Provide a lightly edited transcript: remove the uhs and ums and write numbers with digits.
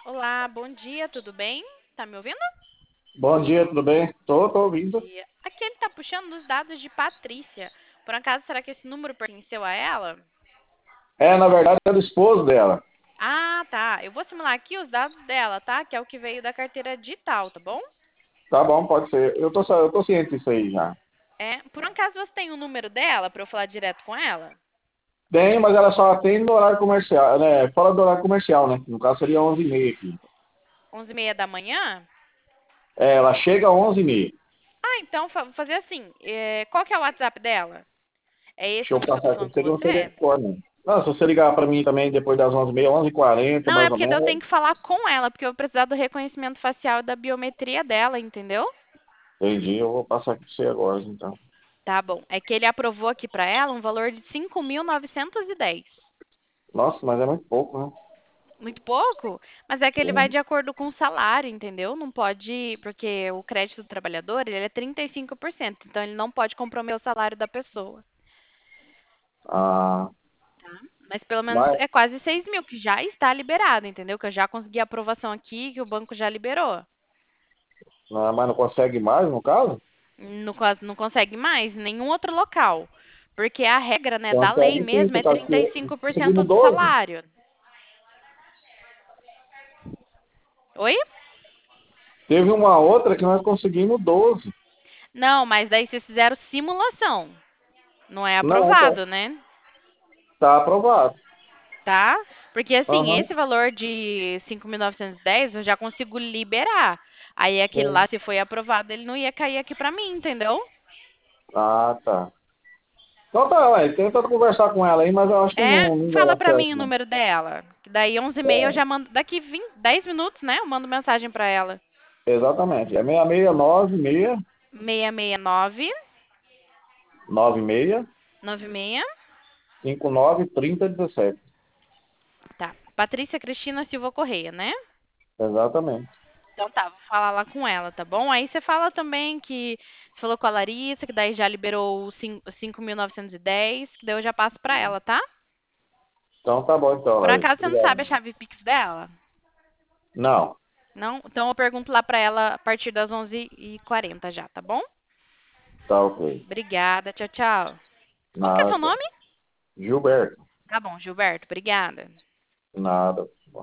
Olá, bom dia, tudo bem? Tá me ouvindo? Bom dia, tudo bem? Tô Bom ouvindo. dia. Aqui ele tá puxando os dados de Patrícia. Por acaso, será que esse número pertenceu a ela? Na verdade, é do esposo dela. Ah, tá. Eu vou simular aqui os dados dela, tá? Que é o que veio da carteira digital, tá bom? Tá bom, pode ser. Eu tô ciente disso aí já. É, por um acaso você tem o número dela pra eu falar direto com ela? Tem, mas ela só atende no horário comercial, né? Fora do horário comercial, né? No caso seria 11h30 aqui. 11h30 da manhã? Ela chega às 11h30. Ah, então vou fazer assim. Qual que é o WhatsApp dela? É Deixa esse eu número que eu tô passar aqui, falando com você não sei você? decor, não. Não, se você ligar pra mim também depois das 11h30, 11h40, Não, é mais ou porque eu menos, tenho que falar com ela, porque eu vou precisar do reconhecimento facial e da biometria dela, entendeu? entendi. Eu vou passar aqui pra você agora, então. Tá bom. É que ele aprovou aqui para ela um valor de 5.910. Nossa, mas é muito pouco, né? Muito pouco, mas é que ele vai Sim. de acordo com o salário, entendeu? Não pode, porque o crédito do trabalhador, ele é 35%, então ele não pode comprometer o salário da pessoa. Ah, Mas pelo menos mas, é quase 6 mil, que já está liberado, entendeu? Que eu já consegui a aprovação aqui, que o banco já liberou. mas não consegue mais, no caso? No caso, não consegue mais em nenhum outro local. Porque a regra, né, Então da lei segue sim, mesmo por é causa trinta e que cinco por cento conseguimos do 12. salário. Oi? Teve uma outra que nós conseguimos 12. Não, mas daí vocês fizeram simulação. Não é Não, aprovado, né? tá aprovado. Tá? Porque assim, Aham, esse valor de 5.910 eu já consigo liberar. Aí aquele lá, sim. se foi aprovado, ele não ia cair aqui pra mim, entendeu? Ah, tá. Então tá, ué, tenta conversar com ela aí, mas eu acho que É, não vai fala dar pra certo, mim o não. número dela. Que daí 11h30 eu É, já mando. Daqui 10 minutos, né? Eu mando mensagem pra ela. exatamente. É 669 669 96 96. 59 30 17. Tá. Patrícia Cristina Silva Correia, né? Exatamente. Então tá, vou falar lá com ela, tá bom? Aí você fala também que você falou com a Larissa, que daí já liberou os 5.910, que daí eu já passo pra ela, tá? Então tá bom, então, Por Larissa. acaso você não sabe a Obrigado. chave Pix dela? Não. Não? Então eu pergunto lá pra ela a partir das 11h40 já, tá bom? Tá ok. Obrigada, tchau, tchau. Como que é seu Nada. nome? Gilberto. Tá bom, Gilberto, obrigada. Nada.